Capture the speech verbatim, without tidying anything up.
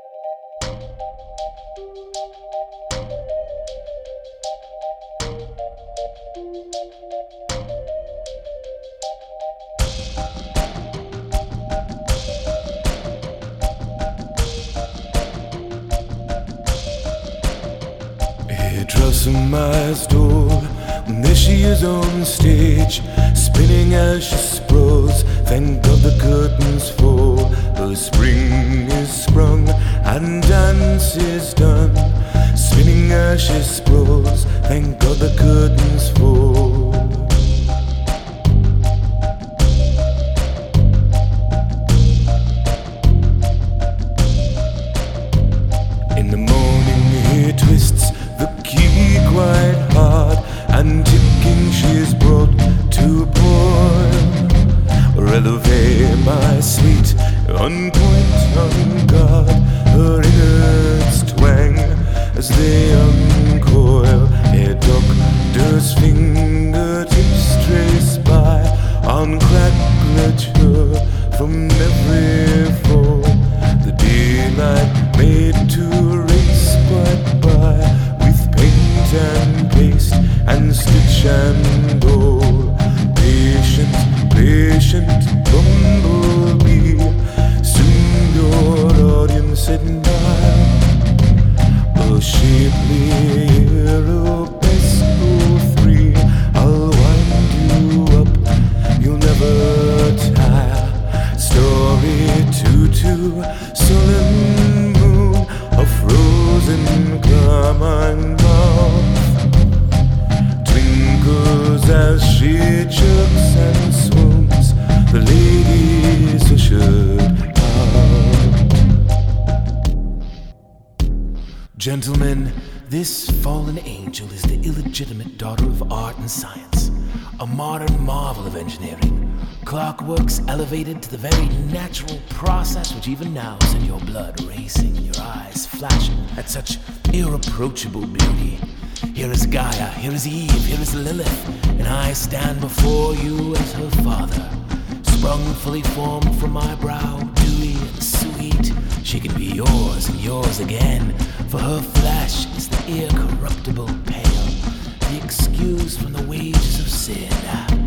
Hairdresser door, and there she is on stage, spinning as she sprawls. Thank God the curtains fall. Her spring is sprung and dance is done, spinning as she sprawls. Thank God the curtains fall. In the morning he twists the key quite hard, and ticking she's brought to boil. Releve, my sweet, on point, on guard, her innards twang as they uncoil. A doctor's fingertips trace by on crackleture from every fall. The daylight made to race quite by, paint and paste and stitch and all. Patient, patient bumblebee, soon your audience admire. A shapely arabesque three, I'll wind you up, you'll never tire. Story two two, sullen moon, a frozen carmine twinkles as she jerks and swoons. The ladies ushered out. Gentlemen, this fallen angel is the illegitimate daughter of art and science, a modern marvel of engineering. Clockworks elevated to the very natural process which even now send your blood racing and your eyes flashing at such irreproachable beauty. Here is Gaia, here is Eve, here is Lilith, and I stand before you as her father, sprung fully formed from my brow, dewy and sweet. She can be yours and yours again, for her flesh is the incorruptible pale, the excuse from the wages of sin.